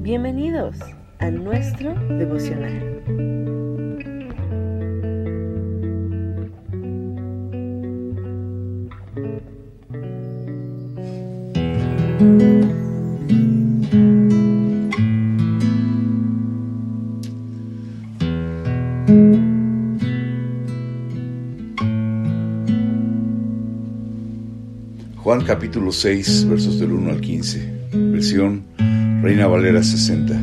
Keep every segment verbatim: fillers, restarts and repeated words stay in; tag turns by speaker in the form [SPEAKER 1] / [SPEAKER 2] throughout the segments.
[SPEAKER 1] Bienvenidos a nuestro devocional.
[SPEAKER 2] Juan capítulo seis, versos del uno al quince, versión Reina Valera sesenta.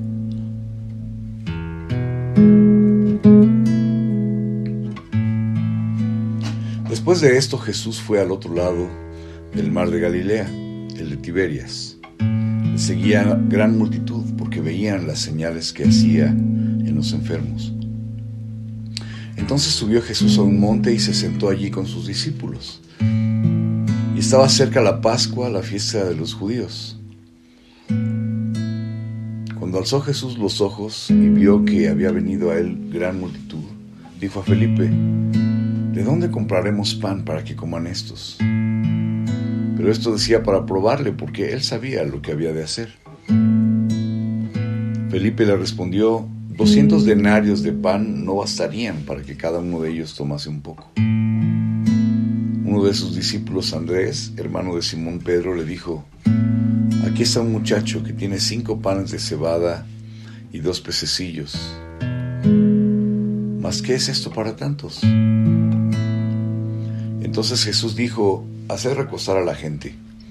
[SPEAKER 2] Después de esto, Jesús fue al otro lado del mar de Galilea, el de Tiberias. Le seguía gran multitud porque veían las señales que hacía en los enfermos. Entonces subió Jesús a un monte y se sentó allí con sus discípulos. Y estaba cerca la Pascua, la fiesta de los judíos. Cuando alzó Jesús los ojos y vio que había venido a él gran multitud, dijo a Felipe: ¿de dónde compraremos pan para que coman estos? Pero esto decía para probarle, porque él sabía lo que había de hacer. Felipe le respondió: doscientos denarios de pan no bastarían para que cada uno de ellos tomase un poco. Uno de sus discípulos, Andrés, hermano de Simón Pedro, le dijo: aquí está un muchacho que tiene cinco panes de cebada y dos pececillos. ¿Mas qué es esto para tantos? Entonces Jesús dijo: haced recostar a la gente.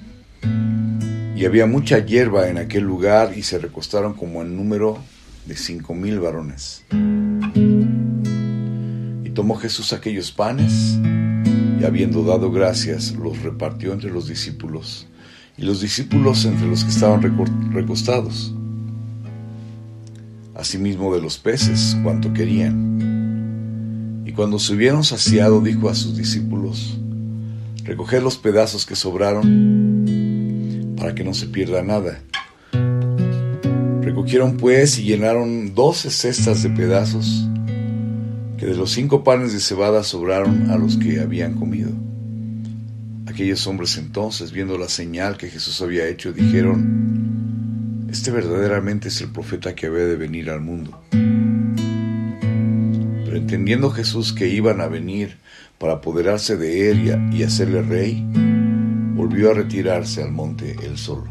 [SPEAKER 2] Y había mucha hierba en aquel lugar, y se recostaron como en número de cinco mil varones. Y tomó Jesús aquellos panes, y habiendo dado gracias, los repartió entre los discípulos, y los discípulos entre los que estaban recostados. Asimismo de los peces, cuanto querían. Y cuando se hubieron saciado, dijo a sus discípulos: recoged los pedazos que sobraron, para que no se pierda nada. Recogieron pues y llenaron doce cestas de pedazos, que de los cinco panes de cebada sobraron a los que habían comido. Aquellos hombres entonces, viendo la señal que Jesús había hecho, dijeron: este verdaderamente es el profeta que había de venir al mundo. Pero entendiendo Jesús que iban a venir para apoderarse de él y hacerle rey, volvió a retirarse al monte él solo.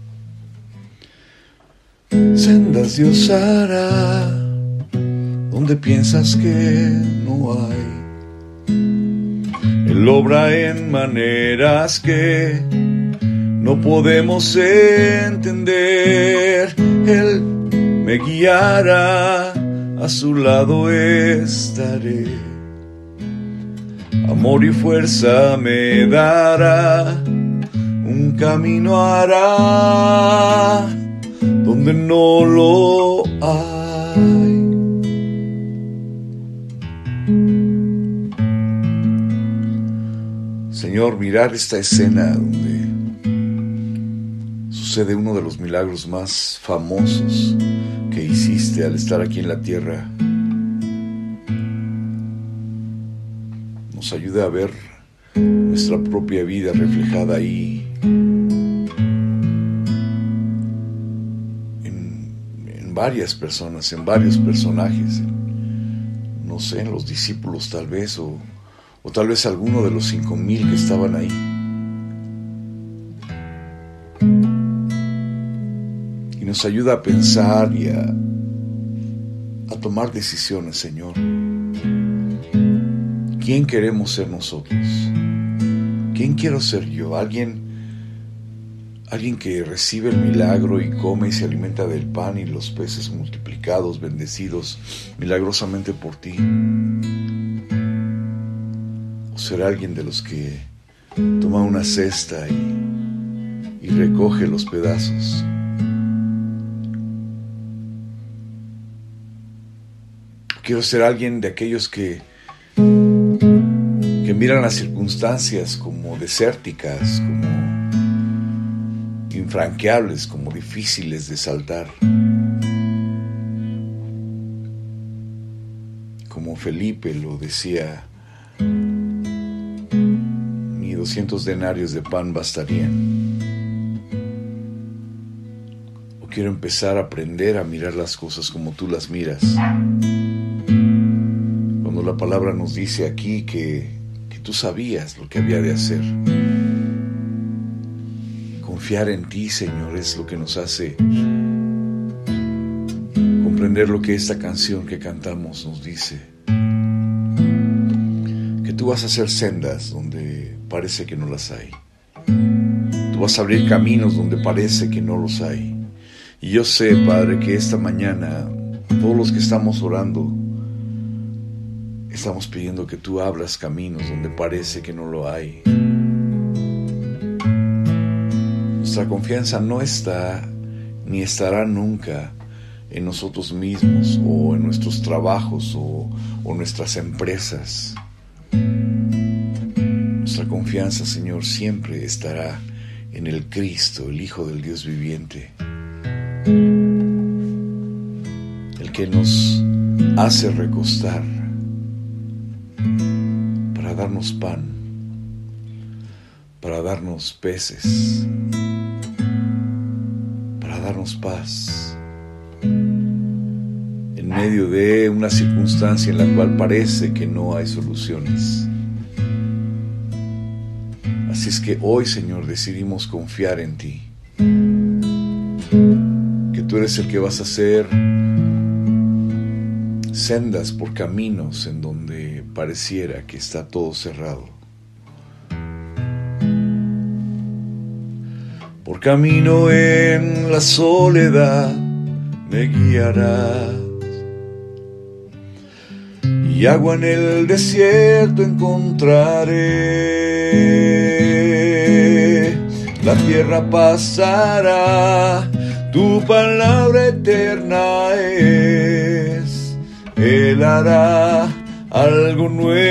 [SPEAKER 2] Sendas Dios hará donde piensas que no hay. Él obra en maneras que no podemos entender. Él me guiará, a su lado estaré. Amor y fuerza me dará, un camino hará donde no lo hay. Señor, mirar esta escena donde sucede uno de los milagros más famosos que hiciste al estar aquí en la tierra, nos ayuda a ver nuestra propia vida reflejada ahí en, en varias personas, en varios personajes, no sé, en los discípulos tal vez, o O tal vez alguno de los cinco mil que estaban ahí. Y nos ayuda a pensar y a, a tomar decisiones, Señor. ¿Quién queremos ser nosotros? ¿Quién quiero ser yo? ¿Alguien, alguien que recibe el milagro y come y se alimenta del pan y los peces multiplicados, bendecidos milagrosamente por ti? Ser alguien de los que toma una cesta y, y recoge los pedazos. Quiero ser alguien de aquellos que, que miran las circunstancias como desérticas, como infranqueables, como difíciles de saltar. Como Felipe lo decía: doscientos denarios de pan bastarían. O quiero empezar a aprender a mirar las cosas como tú las miras. Cuando la palabra nos dice aquí que, que tú sabías lo que había de hacer. Confiar en ti, Señor, es lo que nos hace comprender lo que esta canción que cantamos nos dice. Que tú vas a hacer sendas donde parece que no las hay. Tú vas a abrir caminos donde parece que no los hay. Y yo sé, Padre, que esta mañana todos los que estamos orando estamos pidiendo que tú abras caminos donde parece que no lo hay. Nuestra confianza no está ni estará nunca en nosotros mismos o en nuestros trabajos o, o nuestras empresas. Nuestra confianza, Señor, siempre estará en el Cristo, el Hijo del Dios viviente, el que nos hace recostar para darnos pan, para darnos peces, para darnos paz en medio de una circunstancia en la cual parece que no hay soluciones. Así es que hoy, Señor, decidimos confiar en ti, que tú eres el que vas a hacer sendas por caminos en donde pareciera que está todo cerrado. Por camino en la soledad me guiarás, y agua en el desierto encontraré. La tierra pasará, tu palabra eterna es. Él hará algo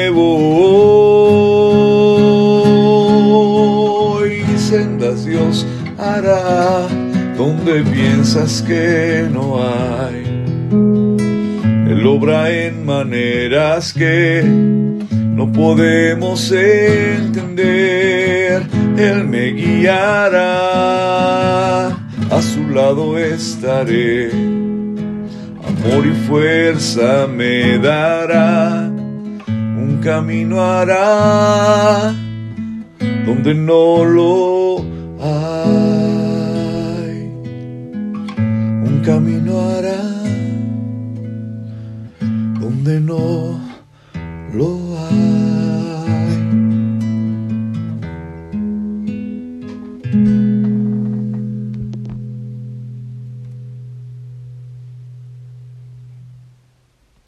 [SPEAKER 2] nuevo hoy. Sendas Dios hará donde piensas que no hay. Él obra en maneras que no podemos entender. Él me guiará, a su lado estaré. Amor y fuerza me dará, un camino hará donde no lo hay. Un camino hará donde no lo hay.